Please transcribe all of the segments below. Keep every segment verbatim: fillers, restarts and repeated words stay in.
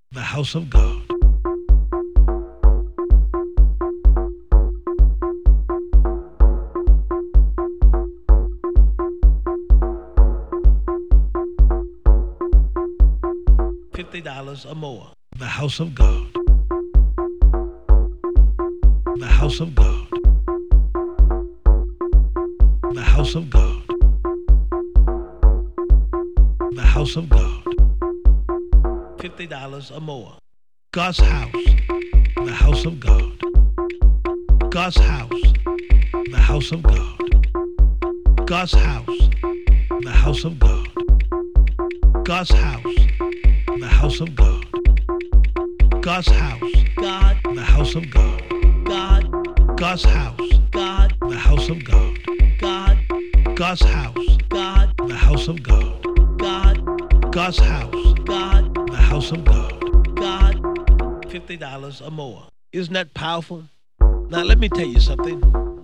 The house of God. Fifty dollars or more. The house of God. The house of God. The house of God. The house of God. Fifty dollars or more. God's house. The house of God. God's house. The house of God. God's house. The house of God. God's house. The house of God. God's house. God. The house of God. God. God's house. God. The house of God. God. God's house. God. The house of God. God. God's house. God. The house of God. God. Fifty dollars or more. Isn't that powerful? Now let me tell you something.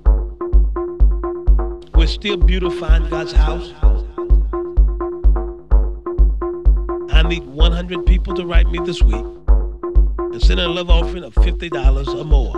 We're still beautifying God's house. I need one hundred people to write me this week and send a love offering of fifty dollars or more.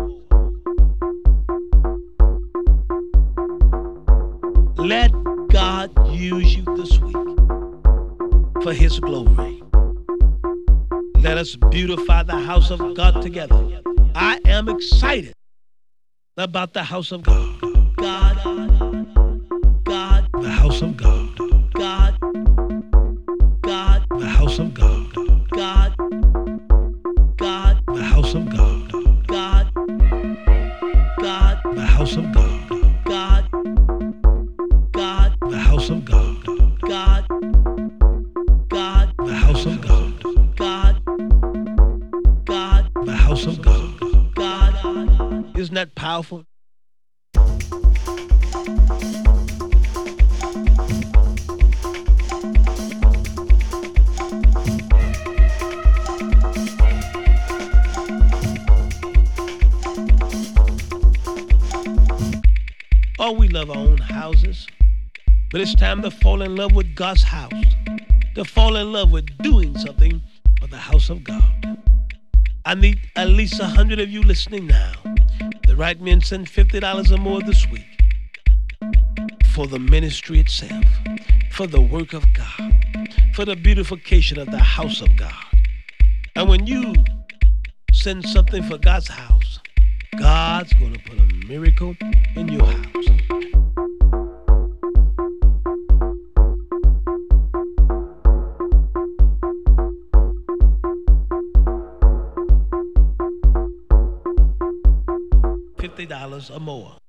Let God use you this week for His glory. Let us beautify the house of God together. I am excited about the house of God. God, God, the house of God. God, God, the house of God. God, God, the house of God. God, God, the house of God. God, God, the house of God. God, God, the house of God. God, God, the house of God. God, isn't that powerful? Oh, we love our own houses, but it's time to fall in love with God's house, to fall in love with doing something for the house of God. I need at least a hundred of you listening now to write me and send fifty dollars or more this week for the ministry itself, for the work of God, for the beautification of the house of God. And when you send something for God's house, God's going to put a miracle in your house. fifty dollars or more.